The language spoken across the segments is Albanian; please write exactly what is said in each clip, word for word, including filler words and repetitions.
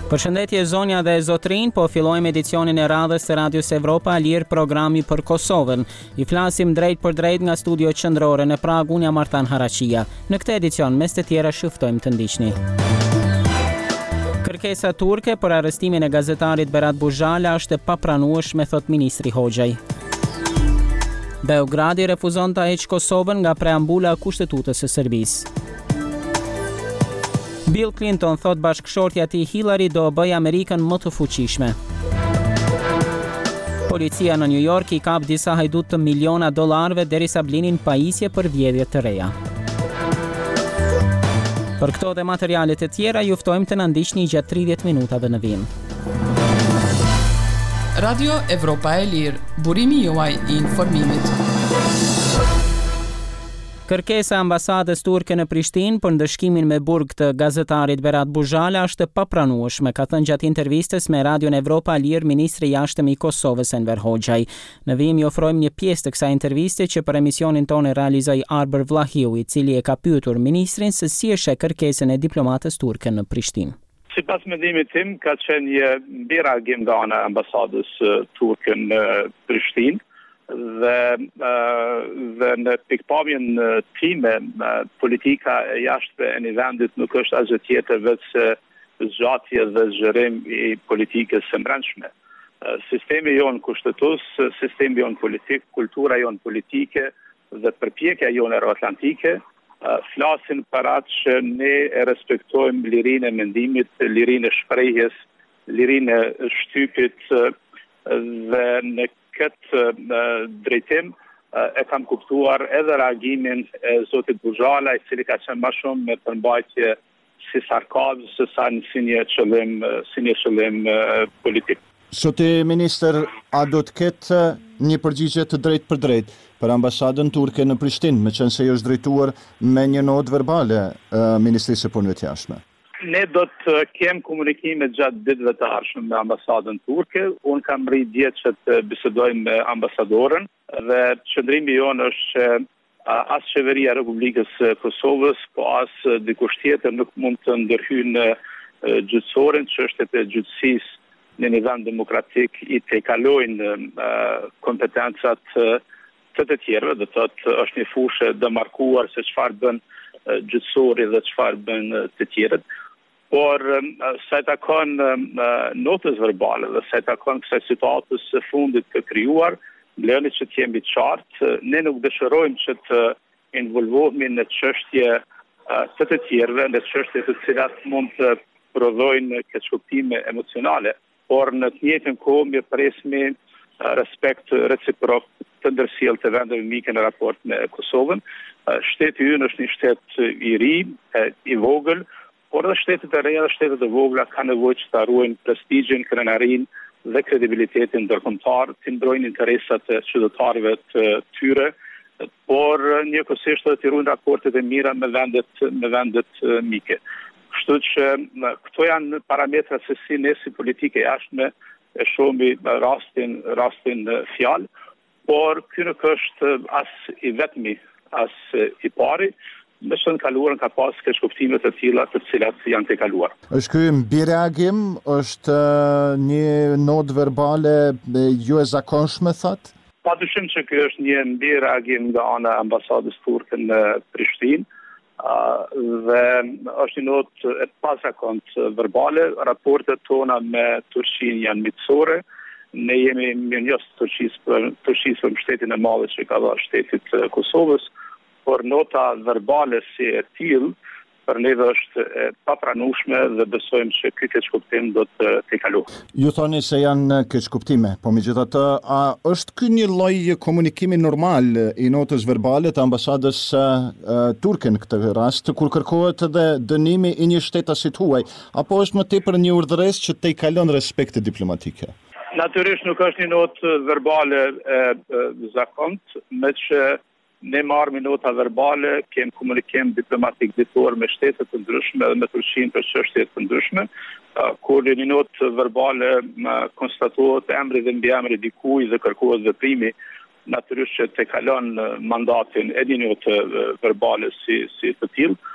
Përshëndetje zonja dhe zotrin, po fillojmë edicionin e radhës të Radios Evropa Lirë, programi për Kosovën. I flasim drejt për drejt nga studio qendrore në Prag, unë jam Artan Haraqia. Në këtë edicion, mes të tjera shëftojmë të ndiqni. Kërkesa turke për arrestimin e gazetarit Berat Buzhala është e papranueshme, thot ministri Hoxhaj. Beogradi refuzon ta heqë Kosovën nga preambula e Kushtetutës së Serbisë. Bill Clinton thot bashkëshortja e tij Hillary do bëjë Amerikën më të fuqishme. Policia në New York i kap disa hajdut të miliona dollarëve derisa blinin pajisje për vjedhje të reja. Për këto dhe materialet e tjera ju ftojmë të na ndiqni gjatë tridhjetë minutave në vim. Radio Evropa e Lirë, burimi juaj i informimit. Kërkesa e ambasadës turke në Prishtinë për ndëshkimin me burg të gazetarit Berat Buzhala është e papranueshme, ka thënë gjatë intervistës me Radion Evropa Lirë ministri i jashtëm i Kosovës Enver Hoxhaj. Në vim i ofrojmë një pjesë të kësaj interviste që për emisionin tonë realizoi Arber Vlahiu, i cili e ka pyetur ministrin se si e sheh kërkesën e diplomatës turke në Prishtinë. Sipas mendimit tim, ka qenë një mbiragim nga ana e ambasadës turke në Prishtinë. Dhe, dhe në pikpamjen time, politika e jashtme e një vendit nuk është asgjë tjetër veç se zgjatje dhe zgjerim i politikës së brendshme. Sistemi jon kushtetues, sistemi jon politik, kultura jon politike dhe përpjekja jon euroatlantike flasin për atë që ne e respektojmë lirinë e mendimit, lirinë e shprehjes, lirinë e shtypit dhe në këtë uh, drejtim uh, e kam kuptuar edhe reagimin e zotit Buzhala, i cili ka qenë më shumë me përmbajtje si sarkazm se sa në si një qëllim, si një qëllim uh, politik. Zoti minister, a do të ketë një përgjigje të drejt për drejt për ambasadën turke në Prishtinë, me qenë se jo është drejtuar me një notë verbale uh, Ministrisë së Punëve të Jashtme? Ne do të kem komunikime gjatë ditëve të ardhshme me ambasadën turke. Unë kam rrit dje që të bisedoj me ambasadorën dhe qëndrimi jonë është që as qeveria e Republikës së Kosovës, po as dikush tjetër nuk mund të ndërhyjë në gjyqësorin, çështjet e gjyqësisë në një vend demokratik i tejkalojnë kompetencat të të tjerëve, do të thotë është një fushë demarkuar se çfarë bën gjyqësori dhe çfarë bën të tjerët. Por sa i takon notës verbale dhe sa i takon kësaj situatës së fundit të krijuar, lëni që të jemi qartë, ne nuk dëshirojmë që të involvohemi në çështje të të tjerëve, në çështje të cilat mund të prodhojnë keqkuptime emocionale, por në të njëjtën kohë mi presmi respekt reciprok të ndërsjellë të vendeve mike në raport me Kosovën. Shteti ynë është një shtet i ri, i vogël, por edhe shtetet e reja dhe shtetet e vogla ka nevojë që të ruajnë prestigjin, krenarinë dhe kredibilitetin ndërkombëtar, të ndrojnë interesat e qytetarëve të tyre, por njëkohësisht edhe të ruajnë raportet e mira me vendet me vendet mike. Kështu që këto janë parametra se si ne si politikë jashtme e shohim rastin rastin fjalë, por ky nuk është as i vetmi, as i pari. Me që në kaluarën ka pas keqkuptime të tilla të cilat janë të kaluar. Është ky mbireagim, është një notë verbale jo e zakonshme, thot? Padyshim që ky është një mbireagim nga ana e ambasadës turke në Prishtinë, dhe është një notë e pazakontë verbale. Raportet tona me Turqinë janë miqësore. Ne jemi mirënjohës Turqisë për Turqisë për mbështetjen e madhe që ka dhënë shtetit Kosovës, por nota verbale si e tillë për neve është e papranueshme dhe besojmë që ky keqkuptim do të tejkalohet. Ju thoni se janë keqkuptime, po megjithatë, a është ky një lloj komunikimi normal i notës verbale të ambasadës uh, turke në këtë rast, kur kërkohet edhe dënimi i një shtetasit huaj, apo është më tepër një urdhëresë që tejkalon respekte diplomatike? Natyrisht nuk është një notë verbale e, e zakontë, me që ne marrëm nota verbale, kem komunikim diplomatik ditor me shtetet të ndryshme dhe me Turqinë për çështje të ndryshme, kur një notë verbale konstatohet emri dhe mbiemri i dikujt dhe kërkohet veprimi, natyrisht që te kalon mandatin e një note verbale si si të tillë,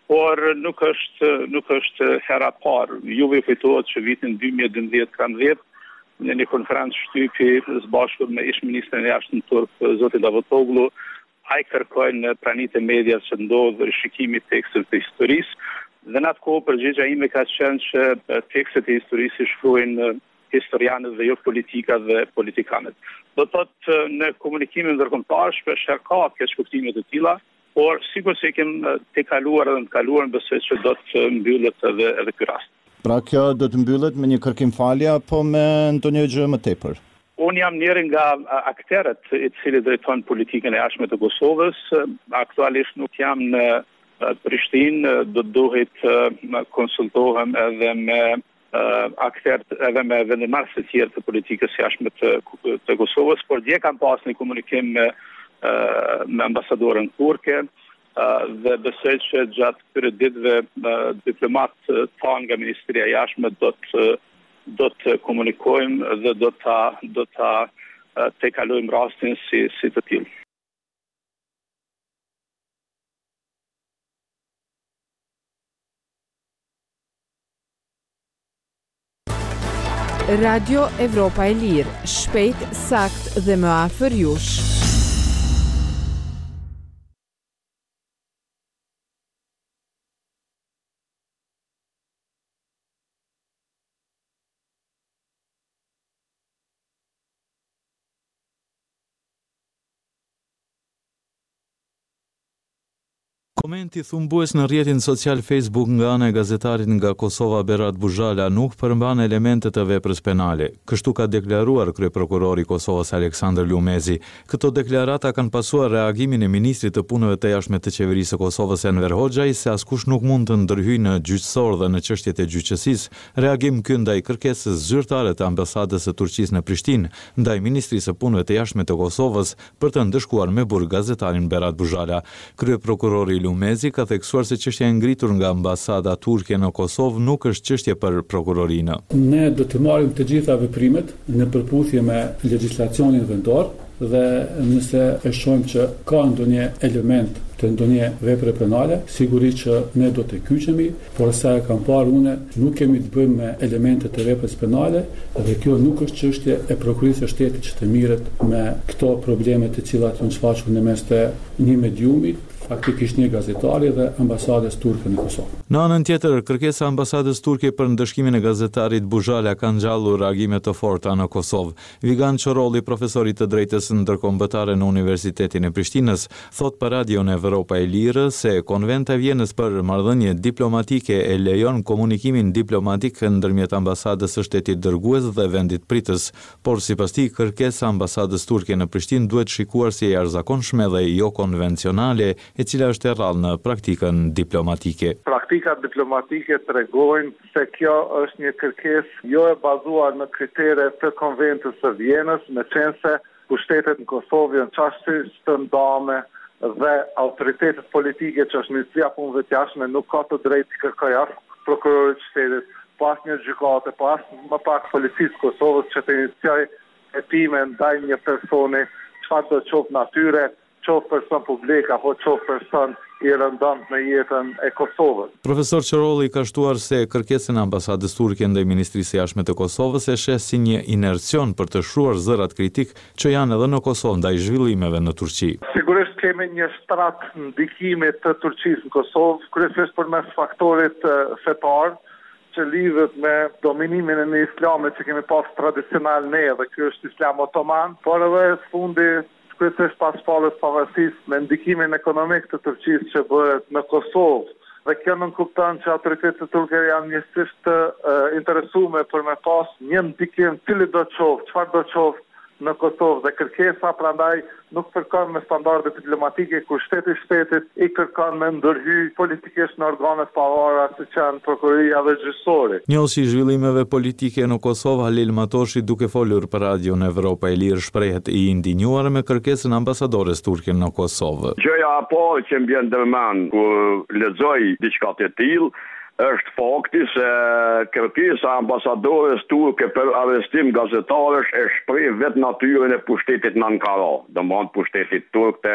por nuk është nuk është hera e parë. Juve kujtohet që vitin dy mijë e dymbëdhjetë në një konferencë shtypi së bashku me ish ministrin e jashtëm turk zotin Davutoglu, ai kërkoi në pranitë e medias që ndodh rishikimi i tekstit të historisë. Dhe në atë kohë përgjigjja ime ka qenë që tekstet e historisë shkruajnë historianët dhe jo politika dhe politikanët. Do të thotë në komunikimin ndërkombëtar shpesh ka keqkuptime të tilla, por sikur se kem të kaluar dhe të kaluar besoj që do të mbyllet edhe edhe ky rast. Pra kjo do të mbyllet me një kërkim falje apo me ndonjë gjë më tepër? Unë jam njëri nga akteret i cili drejton politikën e jashtme të Kosovës. Aktualisht nuk jam në Prishtinë, do duhet të konsultohem edhe me akteret edhe me vendimarrësit e tjerë të politikës jashtme të, të Kosovës, por dje kam pas një komunikim me, me ambasadorën turke dhe besoj që gjatë këtyre ditëve diplomat tanë nga Ministria e Jashtme do të do të komunikojmë dhe do ta do ta tejkalojmë rastin si si të tillë. Radio Evropa e Lirë, shpejt, sakt dhe më afër jush. Komenti thumbues në rrjetin social Facebook nga ana e gazetarit nga Kosova Berat Buzhala nuk përmban elemente të veprës penale. Kështu ka deklaruar kryeprokurori i Kosovës Aleksandër Lumezi. Këto deklarata kanë pasuar reagimin e ministrit të punëve të jashtme të qeverisë së Kosovës Enver Hoxhaj se askush nuk mund të ndërhyjë në gjyqësor dhe në çështjet e gjyqësisë. Reagim ky ndaj kërkesës zyrtare të ambasadës së Turqisë në Prishtinë ndaj ministrisë së punëve të jashtme të Kosovës për të ndëshkuar me burg gazetarin Berat Buzhala. Kryeprokurori Lumezi ka theksuar se çështja e ngritur nga ambasada turke në Kosovë nuk është çështje për prokurorinë. Ne do të marrim të gjitha veprimet në përputhje me legjislacionin vendor dhe nëse e shohim që ka ndonjë element të ndonjë vepre penale, sigurisht që ne do të kyçemi, por sa e kam parë unë, nuk kemi të bëjmë me elemente të veprës penale dhe kjo nuk është çështje e prokurisë së shtetit që të mirret me këto probleme të cilat janë shfaqur në mes të një mediumi, faktikisht një gazetari dhe ambasadës turke në Kosovë. Në anën tjetër, kërkesa e ambasadës turke për ndëshkimin e gazetarit Buzhala ka ngjallur reagime të forta në Kosovë. Vigan Çorolli, profesor i të drejtës ndërkombëtare në Universitetin e Prishtinës, thot për Radion Evropa e Lirë se Konventa e Vjenës për marrëdhënie diplomatike e lejon komunikimin diplomatik ndërmjet ambasadës së shtetit dërgues dhe vendit pritës, por sipas tij kërkesa e ambasadës turke në Prishtinë duhet shikuar si e jashtëzakonshme dhe jo konvencionale, e cila është e rrallë në praktikën diplomatike. Praktikat diplomatike tregojnë se kjo është një kërkesë jo e bazuar në kritere të Konventës së Vjenës, me qenë se pushtetet në Kosovë janë çështje të ndame dhe autoritetet politike që është Ministria e Punëve të Jashtme nuk ka të drejtë të kërkojë as prokurorit të shtetit, pas një gjykate, pas më pak policisë Kosovës që të iniciojë hetime ndaj një personi, çfarë do të qoftë natyre, qoftë person publik apo qoftë person i rëndëmt në jetën e Kosovës. Profesor Çorolli ka shtuar se kërkesën e ambasadës turke ndaj Ministrisë së Jashtme të Kosovës e sheh si një inercion për të shruar zërat kritik që janë edhe në Kosovë ndaj zhvillimeve në Turqi. Sigurisht kemi një shtrat ndikimi të Turqisë në Kosovë, kryesisht përmes faktorit fetar që lidhet me dominimin e islamit që kemi pas tradicional ne dhe ky është Islam otoman, por edhe fundi kryesisht pas fallës pavarësisë me ndikimin ekonomik të Turqisë që bëhet në Kosovë. Dhe kjo nuk kupton që autoritetet turke janë njësisht të uh, interesuar për me pas një ndikim cili do të qoftë, çfarë do të qoftë në Kosovë dhe kërkesa prandaj nuk kërkon me standarde diplomatike ku shteti shtetit i kërkon me ndërhy politikisht në organet pavarura siç janë prokuroria dhe gjyqësori. Njësi i zhvillimeve politike në Kosovë, Halil Matoshi, duke folur për Radion Evropa e Lirë, shprehet i indinjuar me kërkesën e ambasadores turke në Kosovë. Gjëja e parë që më vjen ndërmend kur lexoj diçka të tillë është fakti se kërkesa e ambasadores turke për arrestim gazetarësh e shpreh vetë natyrën e pushtetit në Ankara, domethënë pushtetit turk të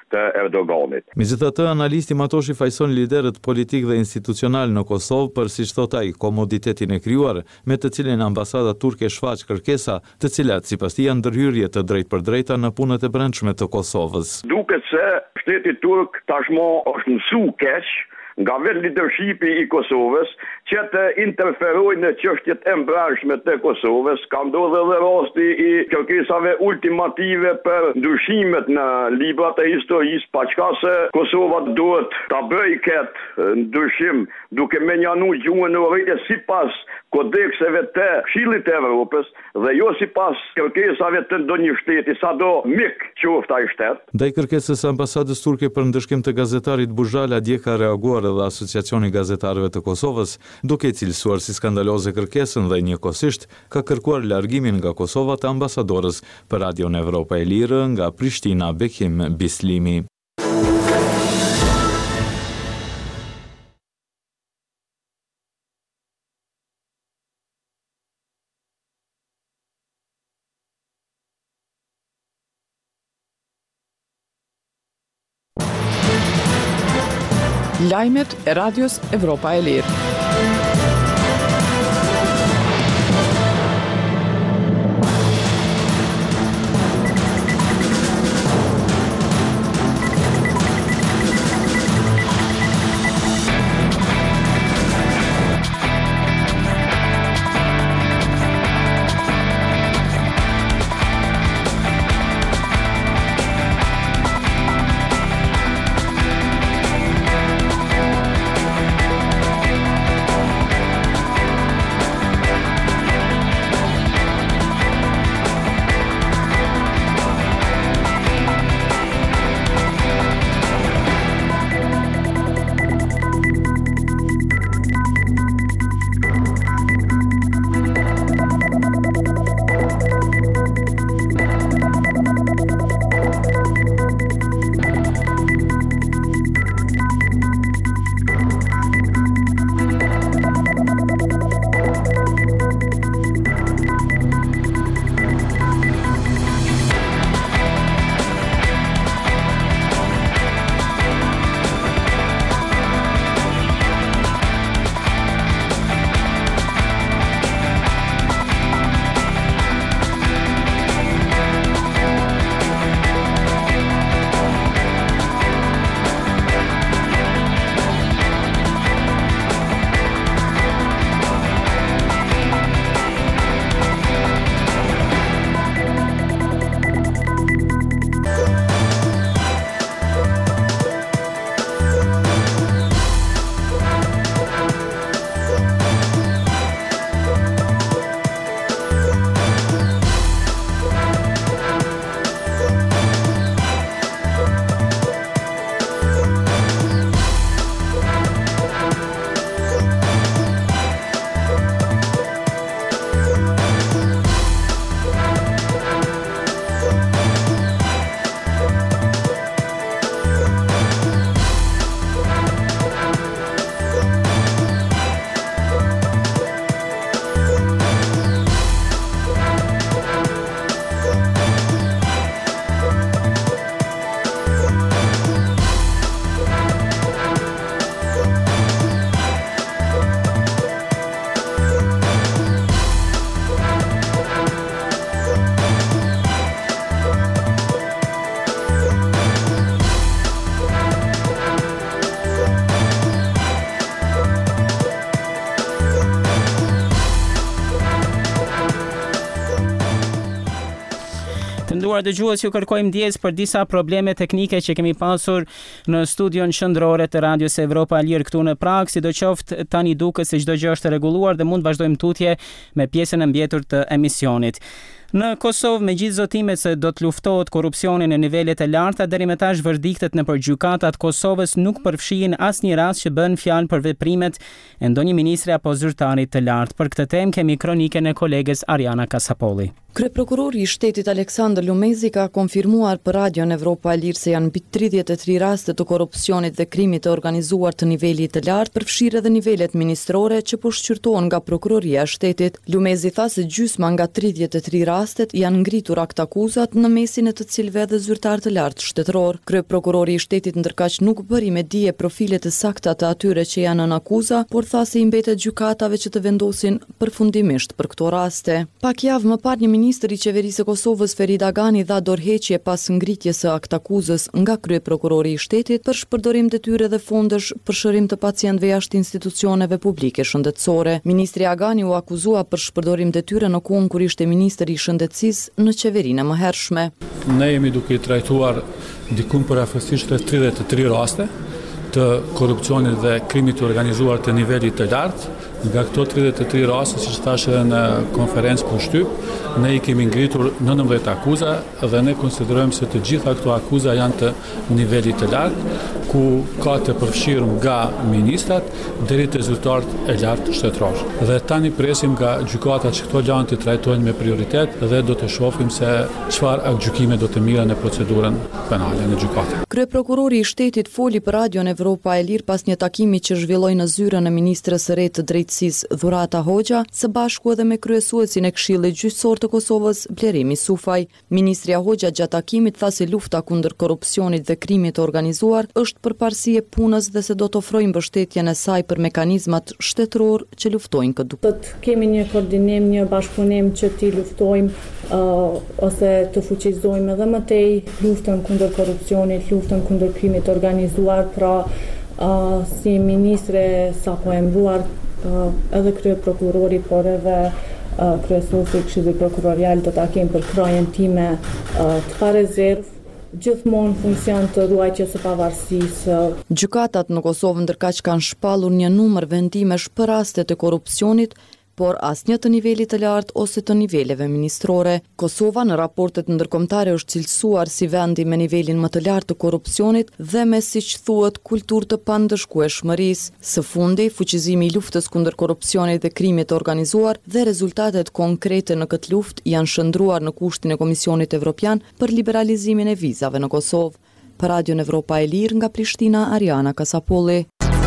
të Erdoganit. Megjithatë, analisti Matoshi fajson liderët politik dhe institucional në Kosovë për, siç thot ai, komoditetin e krijuar, me të cilin ambasada turke shfaq kërkesa, të cilat sipas tij janë ndërhyrje të drejtpërdrejta në punët e brendshme të Kosovës. Duket se shteti turk tashmë është mësu keq nga vetë leadershipi i Kosovës që të interferojnë në çështjet e brendshme të Kosovës. Ka ndodhur edhe rasti i kërkesave ultimative për ndryshimet në librat e historisë, paçka se Kosova duhet ta bëjë këtë ndryshim duke menjanu gjuhën e urrëtie sipas kodekseve të Këshillit të Evropës dhe jo sipas kërkesave të ndonjë shteti, sado mik qoftë ai shtet. Ndaj kërkesës së ambasadës turke për ndëshkim të gazetarit Buzhala dje ka reaguar edhe Asociacioni i Gazetarëve të Kosovës, duke cilësuar si skandaloze kërkesën dhe njëkohësisht ka kërkuar largimin nga Kosova të ambasadorës. Për Radion Evropa e Lirë nga Prishtina, Bekim Bislimi. Lajmet e Radios Evropa e Lirë. nderuar dëgjues, ju kërkojmë ndjes për disa probleme teknike që kemi pasur në studion qendrore të Radios Evropa Lirë këtu në Prag, sidoqoftë tani duket se çdo gjë është rregulluar dhe mund vazhdojmë tutje me pjesën e mbjetur të emisionit. Në Kosovë, me gjithë zotimet se do të luftohet korrupsioni në nivelet e larta, deri më tash verdiktet nëpër gjykatat Kosovës nuk përfshihin asnjë rast që bën fjalë për veprimet e ndonjë ministri apo zyrtari të lartë. Për këtë temë kemi kroniken e koleges Ariana Kasapolli. Kryeprokurori i shtetit Aleksandr Lumezi ka konfirmuar për Radion Evropa e Lirë se janë mbi tridhjetë e tre raste të korrupsionit dhe krimit të organizuar të nivelit të lartë, përfshirë edhe nivelet ministrore që po shqyrtohen nga prokuroria e shtetit. Lumezi tha se gjysma nga tridhjetë e tre rastet janë ngritur aktakuzat në mesin e të cilëve dhe zyrtar të lartë shtetëror. Kryeprokurori i shtetit ndërkaq nuk bëri me dije profilet e sakta të atyre që janë në akuza, por tha se i mbetet gjykatave që të vendosin përfundimisht për këto raste. Pak javë më parë një ministër i qeverisë së Kosovës Ferit Agani dha dorëheqje pas ngritjes së aktakuzës nga kryeprokurori i shtetit për shpërdorim detyre dhe fondesh për shërim të pacientëve jashtë institucioneve publike shëndetësore. Ministri Agani u akuzua për shpërdorim detyre në kohën kur ishte ministër i shëndetësisë në qeverinë e mëhershme. Ne jemi duke i trajtuar dikun për afërsisht tridhjetë e tre raste të korrupsionit dhe krimit të organizuar të nivelit të lartë. Nga këto tridhjetë e tre raste, siç thash edhe në konferencë për shtyp, ne i kemi ngritur nëntëmbëdhjetë akuza dhe ne konsiderojmë se të gjitha këto akuza janë të nivelit të lartë, ku ka të përfshirë nga ministrat deri te zyrtarët e lartë shtetëror. Dhe tani presim nga gjykata që këto lëndë të trajtojnë me prioritet dhe do të shohim se çfarë gjykime do të mirën në procedurën penale në gjykatë. Kryeprokurori i shtetit foli për Radion Evropa e Lirë pas një takimi që zhvilloi në zyrën e ministres së re të drejtësisë Dhurata Hoxha, së bashku edhe me kryesuesin e Këshillit Gjyqësor të Kosovës Blerimi Sufaj. Ministria Hoxha gjatë takimit tha se lufta kundër korrupsionit dhe krimit të organizuar është përparësi e punës dhe se do të ofrojë mbështetjen e saj për mekanizmat shtetëror që luftojnë këtë. Do të kemi një koordinim, një bashkëpunim që ti luftojmë uh, ose të fuqizojmë edhe më tej luftën kundër korrupsionit, luftën kundër krimit të organizuar, pra uh, si ministre sapo e mbruar uh, edhe kryeprokurori, por edhe uh, kryesuesi i Këshillit Prokurorial do ta kemi për krajen time uh, të pa rezervë, gjithmonë funksion të ruajtjes së pavarësisë. Gjykatat në Kosovë ndërkaq kanë shpallur një numër vendimesh për raste të korrupsionit, por asnjë të nivelit të lartë ose të niveleve ministrore. Kosova në raportet ndërkombëtare është cilësuar si vendi me nivelin më të lartë të korrupsionit dhe me, siç thuhet, kulturë të pandëshkueshmërisë. Së fundi, fuqizimi i luftës kundër korrupsionit dhe krimit të organizuar dhe rezultatet konkrete në këtë luftë janë shndruar në kushtin e Komisionit Evropian për liberalizimin e vizave në Kosovë. Për Radion Evropa e Lirë nga Prishtina, Ariana Kasapolli.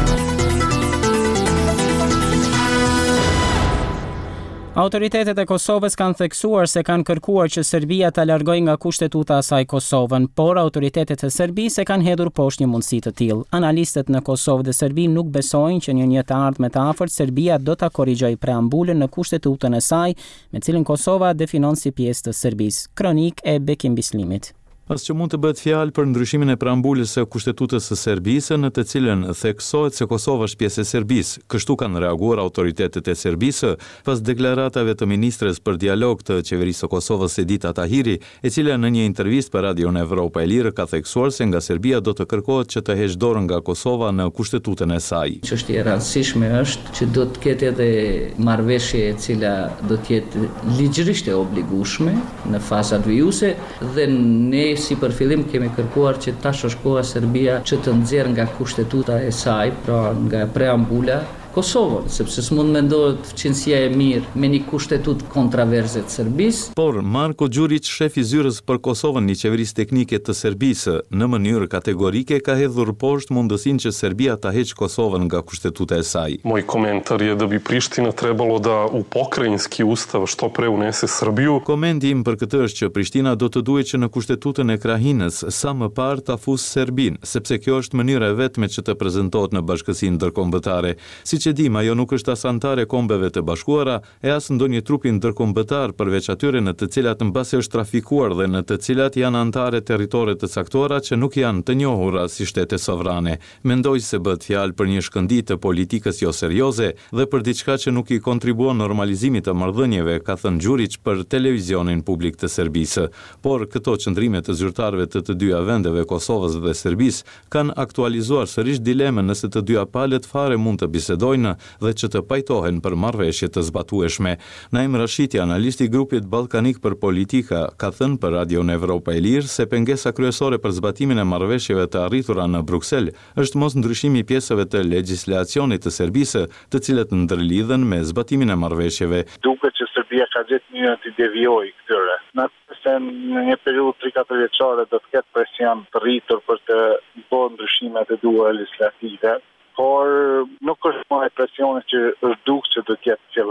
Autoritetet e Kosovës kanë theksuar se kanë kërkuar që Serbia ta largojë nga kushtetuta e saj Kosovën, por autoritetet e Serbisë e kanë hedhur poshtë një mundësi të tillë. Analistët në Kosovë dhe Serbi nuk besojnë që në një të ardhme të afërt Serbia do ta korrigjojë preambulën në kushtetutën e saj, me cilën Kosova definon si pjesë të Serbisë. Kronik e Bekim Bislimit. As që mund të bëhet fjalë për ndryshimin e preambulës së kushtetutës së Serbisë, në të cilën theksohet se Kosova është pjesë e Serbisë. Kështu kanë reaguar autoritetet e Serbisë pas deklaratave të ministres për dialog të qeverisë së Kosovës Edita Tahiri, e cila në një intervistë për Radion Evropa e Lirë ka theksuar se nga Serbia do të kërkohet që të heqë dorën nga Kosova në kushtetutën e saj. Çështja e rëndësishme është që do të ketë edhe marrëveshje e cila do të jetë ligjërisht e obligueshme në fazat vijuese dhe ne si për fillim kemi kërkuar që tash është koha Serbia që të nxjerrë nga kushtetuta e saj, pra nga preambula, Kosovën, sepse s'mund mendohet fqinësia e mirë me një kushtetut kontraverze të Serbisë. Por Marko Đurić, shef i zyrës për Kosovën një qeverisë teknike të Serbisë, në mënyrë kategorike ka hedhur poshtë mundësinë që Serbia ta heqë Kosovën nga kushtetuta e saj. Moj komentar je da bi Priština trebalo da u pokrajinski ustav što pre unese Srbiju. Komenti im për këtë është që Prishtina do të duhet që në kushtetutën e Krahinës sa më parë ta fusë Serbinë, sepse kjo është mënyra e vetme që të prezantohet në bashkësinë ndërkombëtare. Si që dim, ajo nuk është as antare Kombeve të Bashkuara e as ndonjë trupi ndërkombëtar përveç atyre në të cilat mbasi është trafikuar dhe në të cilat janë antare territore të caktuara që nuk janë të njohura si shtete sovrane. Mendoj se bëhet fjalë për një shkëndijë të politikës jo serioze dhe për diçka që nuk i kontribuon normalizimit të marrëdhënieve, ka thënë Đurić për televizionin publik të Serbisë. Por këto qëndrime të zyrtarëve të të dyja vendeve, Kosovës dhe Serbisë, kanë aktualizuar sërish dilemën nëse të dyja palët fare mund të bisedojnë dhe që të pajtohen për marrëveshje të zbatueshme. Naim Rashiti, analisti i grupit ballkanik për politika, ka thënë për Radion Evropa e Lirë se pengesa kryesore për zbatimin e marrëveshjeve të arritura në Bruksel është mos ndryshimi i pjesëve të legjislacionit të Serbisë, të cilat ndërlidhen me zbatimin e marrëveshjeve. Duket që Serbia ka gjetur mënyrën të devijojë këtyre. Nëse në një periudhë tre katër vjeçare do të ketë presion të rritur për të bërë ndryshimet e duhura legislative, por nuk është më e presionit që është dukë që do të jetë fillim.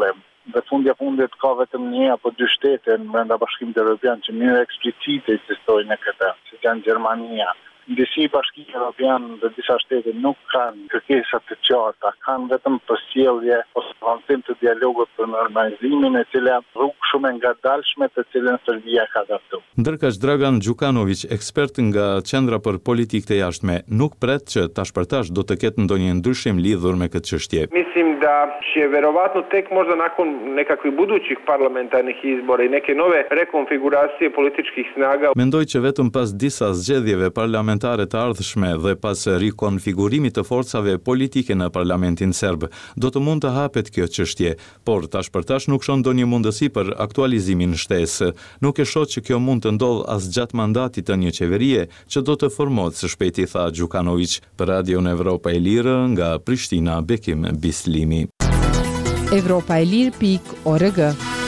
dhe fundja fundit ka vetëm një apo dy shtete në brenda Bashkimit Evropian që mirë eksplicite ekzistojnë në këtë, si janë Gjermania. Disi Bashkimi Evropian dhe disa shtete nuk kanë kërkesa të qarta, kanë vetëm përsjellje ose avancim të dialogut për normalizimin, e cila rrugë shumë e ngadalshme të cilën Serbia ka adaptuar. Ndërkaq Dragan Gjukanović, ekspert nga Qendra për Politikë të Jashtme, nuk pret që tash për tash do të ketë ndonjë ndryshim lidhur me këtë çështje. Mislim da će verovatno tek možda nakon nekakvih budućih parlamentarnih izbora i neke nove rekonfiguracije političkih snaga. Mendoj që vetëm pas disa zgjedhjeve parlamentare të ardhshme dhe pas rikonfigurimit të forcave politike në parlamentin serb, do të mund të hapet kjo çështje, por tash për tash nuk shon ndonjë mundësi për aktualizimin shtesë. Nuk e shoh që kjo mund të ndodh as gjatë mandatit të një qeverie që do të formohet së shpejti, tha Gjukanović. Për Radion Evropa e Lirë nga Prishtina, Bekim Bislimi. Evropa e Lirë pikë org.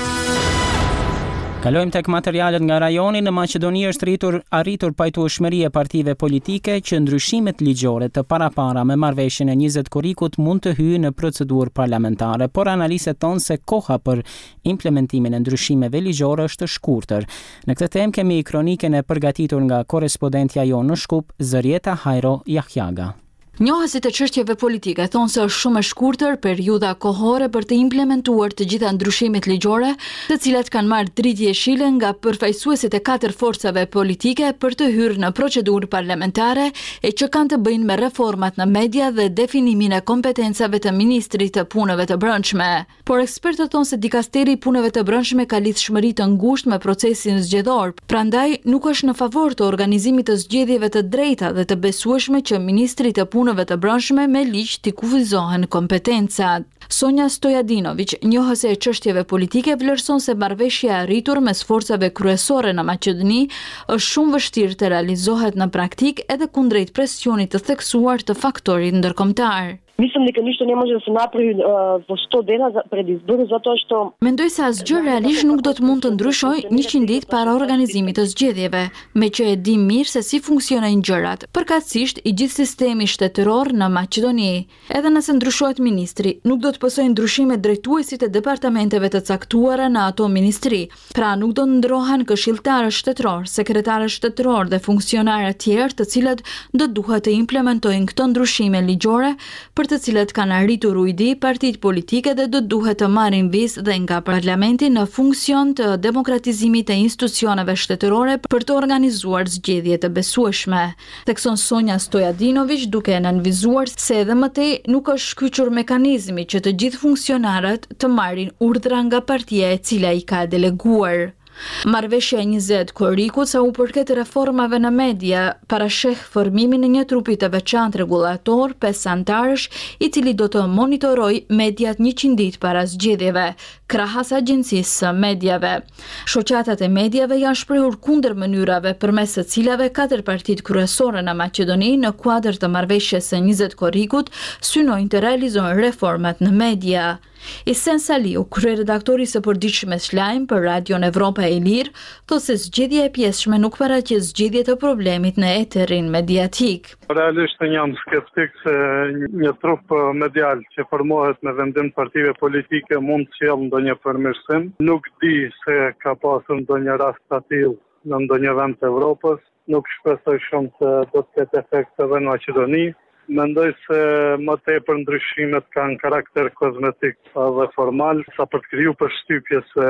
Kalojmë tek materialet nga rajoni. Në Maqedoni është rritur, arritur pajtueshmëria e partive politike që ndryshimet ligjore të parapara me marrëveshjen e njëzet korrikut mund të hyjë në procedurë parlamentare, por analizët tonë se koha për implementimin e ndryshimeve ligjore është shkurtër. Në këtë temë kemi kronikën e përgatitur nga korrespondentja jonë në Shkup, Zërieta Hajro Jahjaga. Njohësit e çështjeve politike thonë se është shumë e shkurtër periudha kohore për të implementuar të gjitha ndryshimet ligjore, të cilat kanë marrë dritë jeshile nga përfaqësuesit e katër forcave politike për të hyrë në procedurë parlamentare e që kanë të bëjnë me reformat në media dhe definimin e kompetencave të ministrit të punëve të brendshme. Por ekspertët thonë se dikasteri i punëve të brendshme ka lidhshmëri të ngushtë me procesin zgjedhor, prandaj nuk është në favor të organizimit të zgjedhjeve të drejta dhe të besueshme që ministrit të punëve të brendshme me ligj t'i kufizohen kompetencat. Sonja Stojadinović, njohëse e çështjeve politike, vlerëson se marrëveshja e arritur mes forcave kryesore në Maqedoni është shumë vështirë të realizohet në praktik edhe kundrejt presionit të theksuar të faktorit ndërkombëtar. Mislim дека ништо не може да се направи во сто дена пред избори, затоа што Mendoj se asgjë realisht nuk do të mund të ndryshojë njëqind ditë para organizimit të zgjedhjeve, me që e di mirë se si funksionojnë gjërat, përkatësisht i gjithë sistemi shtetëror në Maqedoni. Edhe nëse ndryshohet ministri, nuk do të pësojnë ndryshime drejtuesit e departamenteve të caktuara në ato ministri. Pra nuk do të ndrohen këshilltarë shtetëror, sekretarë shtetëror dhe funksionarë tjerë, të cilët do duhet të implementojnë këto ndryshime ligjore për të cilët kanë arritur ujdi partitë politike dhe do duhet të marrin vizë dhe nga parlamenti në funksion të demokratizimit të institucioneve shtetërore për të organizuar zgjedhje të besueshme. Thekson Sonja Stojadinović, duke nënvizuar se edhe më tej nuk është shkyqur mekanizmi që të gjithë funksionarët të marrin urdhra nga partia e cila i ka deleguar. Marrëveshja e njëzet korrikut sa u përket reformave në media parasheh formimin e një trupi të veçantë rregullator pesë antarësh i cili do të monitorojë mediat njëqind ditë para zgjedhjeve, krahas agjencisë së mediave. Shoqatat e mediave janë shprehur kundër mënyrave përmes së cilave katër partitë kryesore në Maqedoni në kuadër të marrëveshjes së njëzet korrikut synojnë të realizojnë reformat në media. Isen Saliu, kryeredaktori së përditshmes lajm për Radion Evropa e Lirë, thotë se zgjedhja e pjesshme nuk paraqes zgjidhje të problemit në eterin mediatik. Realisht jam skeptik se një trup medial që formohet me vendim partive politike mund të sjellë ndonjë përmirësim. Nuk di se ka pasur ndonjë rast të tillë në ndonjë vend të Evropës. Nuk shpresoj shumë se do të ketë efekt edhe në Maqedoni. Mendoj se më tepër ndryshimet kanë karakter kozmetik dhe formal, sa për të kriju përshtypje se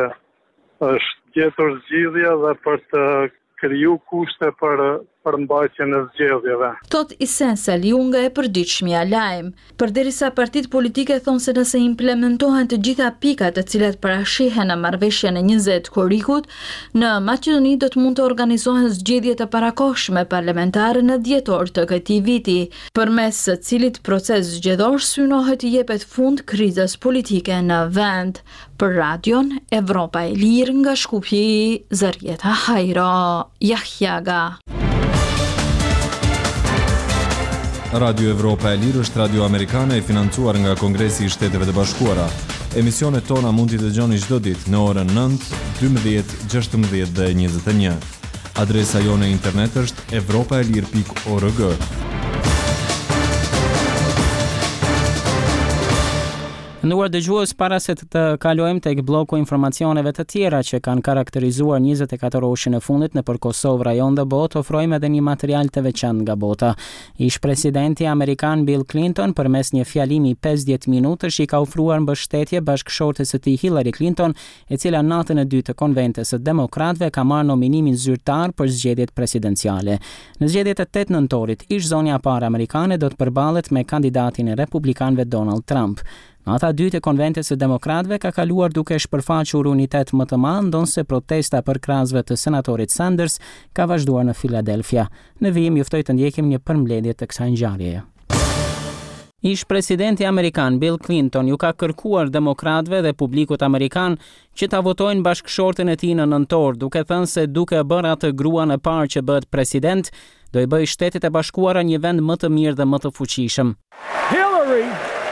është gjetur zgjidhja dhe për të kriju kushte për përmbajtjen e zgjedhjeve. Thot Isen Saliu nga e përditshmja lajm. Përderisa partitë politike thonë se nëse implementohen të gjitha pikat të cilat parashihen në marrëveshjen e njëzet korrikut, në Maqedoni do të mund të organizohen zgjedhje të parakohshme parlamentare në dhjetor të këtij viti, përmes së cilit proces zgjedhor synohet të jepet fund krizës politike në vend. Për Radion Evropa e Lirë nga Shkupi, Zërieta Hajro Jahjaga. Radio Evropa e Lirë është radio amerikane e financuar nga Kongresi i Shteteve të Bashkuara. Emisionet tona mund t'i dëgjoni çdo ditë në orën nëntë, dymbëdhjetë, gjashtëmbëdhjetë dhe njëzet e një. Adresa jone internet është evropaelir pikë org. Nduar dëgjues, para se të kalojmë tek bloku informacioneve të tjera që kanë karakterizuar njëzet e katër orëshin e fundit në për Kosovë, rajon dhe botë, ofrojmë edhe një material të veçantë nga bota. Ish presidenti amerikan Bill Clinton përmes një fjalimi pesëdhjetë minutësh i ka ofruar mbështetje bashkëshortes së tij Hillary Clinton, e cila natën e dytë të konventes së demokratëve ka marrë nominimin zyrtar për zgjedhjet presidenciale. Në zgjedhjet e tetë nëntorit, ish zonja e parë amerikane do të përballet me kandidatin e republikanëve Donald Trump. Nata e dytë e konventes së demokratëve ka kaluar duke shpërfaqur unitet më të madh, ndonse protesta për krahasve të senatorit Sanders ka vazhduar në Philadelphia. Në vijim juftoj të ndjekim një përmbledhje të kësaj ngjarjeje. Ish presidenti amerikan Bill Clinton ju ka kërkuar demokratëve dhe publikut amerikan që ta votojnë bashkëshorten e tij në nëntor, duke thënë se duke bërë atë gruan e parë që bëhet president, do i bëjë Shtetet e Bashkuara një vend më të mirë dhe më të fuqishëm. Hillary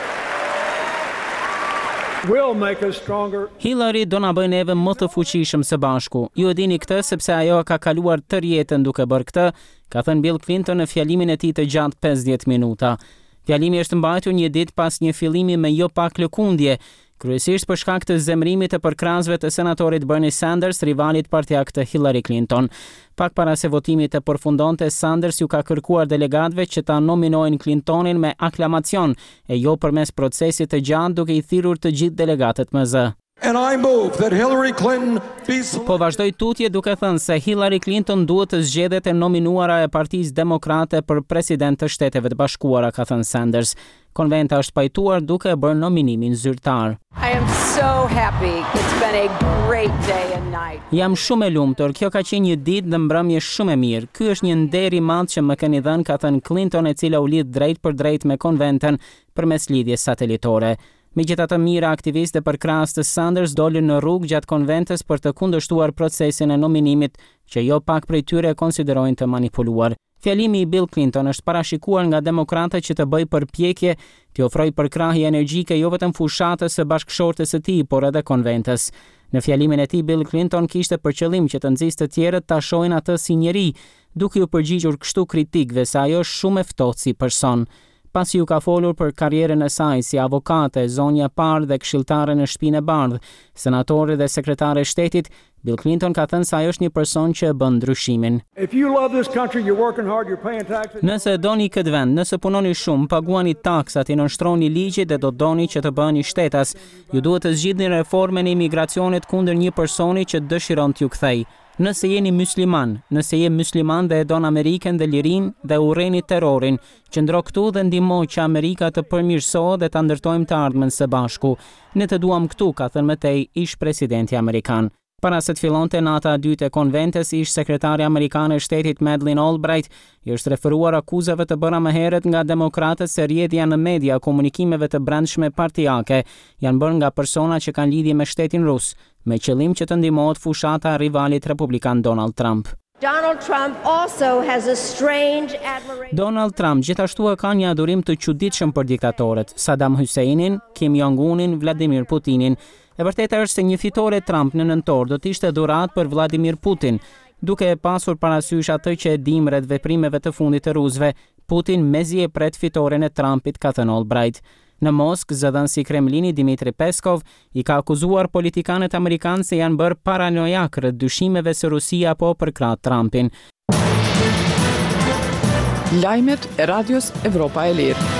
will make us stronger. Hillary do na bëjë neve më të fuqishëm së bashku. Ju e dini këtë sepse ajo ka kaluar tërë jetën duke bërë këtë, ka thënë Bill Clinton në fjalimin e tij të gjatë pesëdhjetë minuta. Fjalimi është mbajtur një ditë pas një fillimi me jo pak lëkundje, kryesisht për shkak të zemrimit të përkrahasve të senatorit Bernie Sanders, rivalit partijak të Hillary Clinton. Pak para se votimi të përfundonte, Sanders ju ka kërkuar delegatëve që ta nominojnë Clintonin me aklamacion e jo përmes procesit të gjatë, duke i thirrur të gjithë delegatët më zë. And I move that Hillary Clinton be Po vazhdoi tutje duke thënë se Hillary Clinton duhet të zgjedhet e nominuara e Partisë Demokrate për president të Shteteve të Bashkuara, ka thënë Sanders. Konventa është pajtuar duke bërë nominimin zyrtar. I am so happy. It's been a great day and night. Jam shumë e lumtur. Kjo ka qenë një ditë dhe mbrëmje shumë e mirë. Ky është një nder i madh që më keni dhënë, ka thënë Clinton, e cila u lidh drejt për drejt me konventen përmes lidhjes satelitore. Megjithatë, mijëra aktivistë e përkrahas të Sanders dolën në rrugë gjatë konventes për të kundërshtuar procesin e nominimit, që jo pak prej tyre e konsiderojnë të manipuluar. Fjalimi i Bill Clinton është parashikuar nga demokratët që të bëjë përpjekje të ofrojë përkrahje energjike jo vetëm fushatës së bashkëshortes së tij, por edhe konventes. Në fjalimin e tij, Bill Clinton kishte për qëllim që të nxjisë të tjerët ta shohin atë si njeri, duke u përgjigjur kështu kritikëve se ajo është shumë e ftohtë si person. Pasi ju ka folur për karrierën e saj si avokate, zonja e parë dhe këshilltare në Shtëpinë e Bardhë, senatore dhe sekretare e shtetit, Bill Clinton ka thënë se ai është një person që bën ndryshimin. If you love this country, you're working hard, you're paying taxes. Nëse doni këtë vend, nëse punoni shumë, paguani taksat, i nënshtroni ligjit dhe do doni që të bëheni shtetas, ju duhet të zgjidhni reformën e imigracionit kundër një personi që dëshiron t'ju kthej. Nëse jeni musliman, nëse je musliman dhe e don Amerikën dhe lirinë dhe urreni terrorin, qëndro këtu dhe ndihmo që Amerika të përmirësohet dhe ta ndërtojmë të ardhmen së bashku. Ne të duam këtu, ka thënë më tej ish presidenti amerikan. Para se të fillonte nata e dytë e konventes, ish sekretari amerikan e shtetit Madeleine Albright i është referuar akuzave të bëra më herët nga demokratët se rrjedhja në media komunikimeve të brendshme partijake janë bërë nga persona që kanë lidhje me shtetin rus, me qëllim që të ndihmohet fushata e rivalit republikan Donald Trump. Donald Trump also has a strange admiration. Donald Trump gjithashtu e ka një adhurim të çuditshëm për diktatorët, Saddam Husseinin, Kim Jong-unin, Vladimir Putinin. E vërteta është se një fitore Trump në nëntor do të ishte dhuratë për Vladimir Putin, duke e pasur parasysh atë që e dim rreth veprimeve të fundit të rusëve. Putin mezi e pret fitoren e Trumpit, ka thënë Albright. Në Moskë, zëdhënësi i Kremlinit Dmitri Peskov i ka akuzuar politikanët amerikanë se janë bërë paranojak rreth dyshimeve se Rusia po përkrah Trumpin. Lajmet e Radios Evropa e Lirë.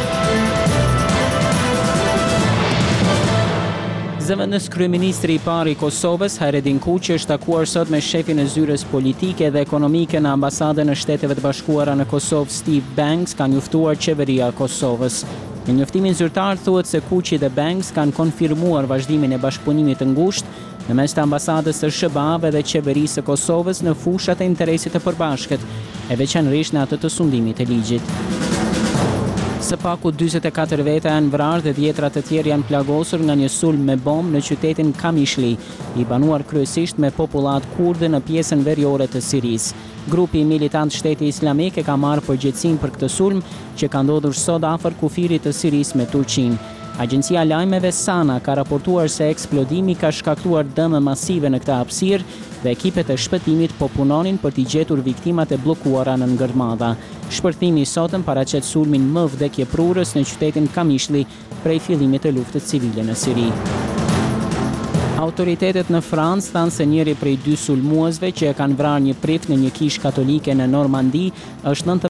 Zëvendës kryeministri i parë i Kosovës, Hajredin Kuqi, është takuar sot me shefin e zyrës politike dhe ekonomike në ambasadën e Shteteve të Bashkuara në Kosovë, Steve Banks, ka njoftuar qeveria e Kosovës. Në njoftimin zyrtar thuhet se Kuqi dhe Banks kanë konfirmuar vazhdimin e bashkëpunimit të ngushtë në mes të ambasadës së S B A-ve dhe qeverisë së Kosovës në fushat e interesit të përbashkët, e veçanërisht në atë të sundimit të ligjit. Së paku dyzet e katër veta janë vrarë dhe dhjetra të tjerë janë plagosur nga një sulm me bombë në qytetin Kamishli, i banuar kryesisht me popullat kurde në pjesën veriore të Sirisë. Grupi militant Shteti Islamik e ka marrë përgjegjësinë për këtë sulm që ka ndodhur sot afër kufirit të Sirisë me Turqinë. Agjencia lajmeve Sana ka raportuar se eksplodimi ka shkaktuar dëme masive në këtë hapësirë, dhe ekipet e shpëtimit po punonin për t'i gjetur viktimat e bllokuara në ngërmadha. Shpërthimi i sotëm paraqet sulmin më vdekjeprurës në qytetin Kamishli prej fillimit të luftës civile në Siri. Autoritetet në Francë thanë se njëri prej dy sulmuesve që e kanë vrarë një prift në një kishë katolike në Normandi është